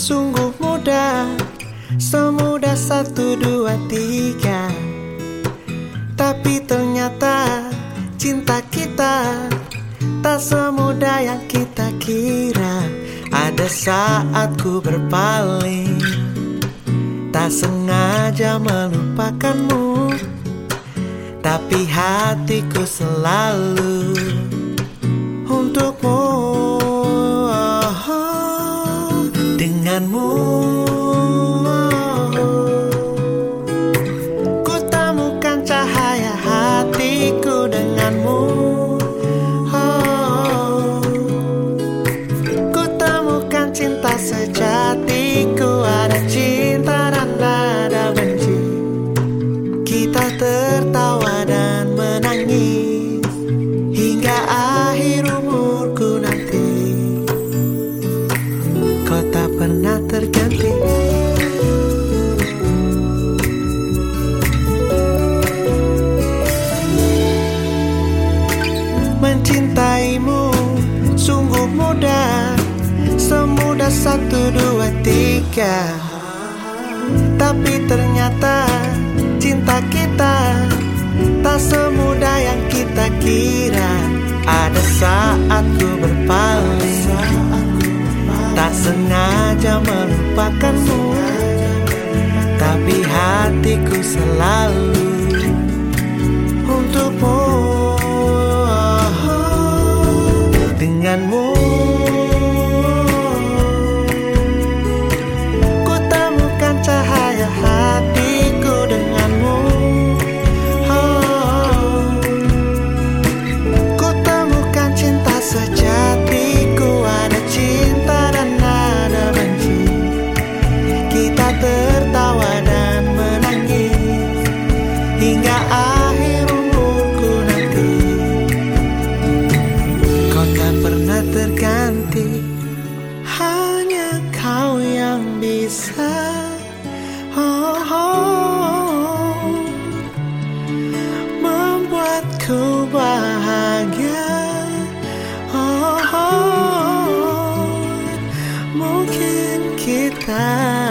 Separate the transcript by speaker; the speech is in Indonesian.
Speaker 1: sungguh mudah, semudah 1, 2, 3. Tapi ternyata cinta kita tak semudah yang kita kira. Ada saat ku berpaling, tak sengaja melupakanmu, tapi hatiku selalu untukmu. Denganmu ku temukan cahaya hatiku. Denganmu ku temukan cinta sejatiku. Ada cinta dan ada benci, kita tertawa dan menangis hingga akhir umurku nanti. Kau tak pernah terganti. Mencintaimu sungguh mudah, semudah 1, 2, 3. Tapi ternyata cinta kita tak semudah yang kita kira. Ada saat ku berpaling, tak sengaja melupakanmu, tapi hatiku selalu untukmu. Denganmu ku temukan cahaya hatiku. Denganmu ku temukan cinta sejatiku. Ada cinta dan ada benci, kita tertawa dan menangis hingga akhir umurku nanti. Kau tak pernah terganti, hanya kau yang bisa membuatku bahagia. Mungkin kita